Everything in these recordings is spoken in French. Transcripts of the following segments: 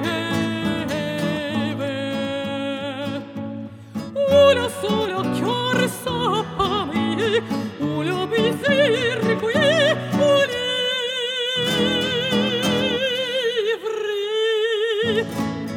Où la sola cœur s'appamé, où le baiser recueilli, où l'ivre.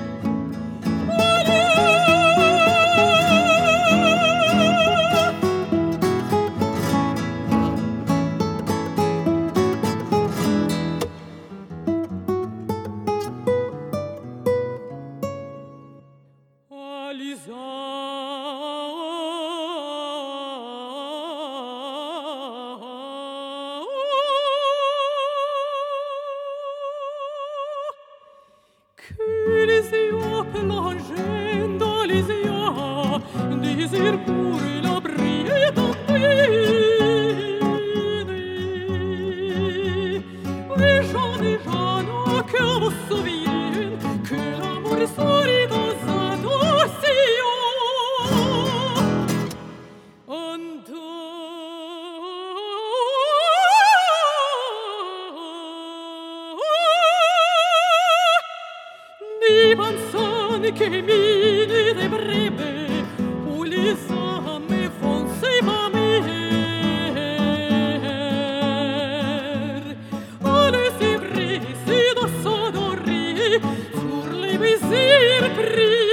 Lisa, que les yeux plongent dans les yeux, désir pour la briller les gens des gens que vous souviennent que l'amour sourit dans un dossier. Di canzoni che mi debrebbe où les âmes font s'évamer. Allez, c'est vrai, c'est dans son oreille sur les baisers pris.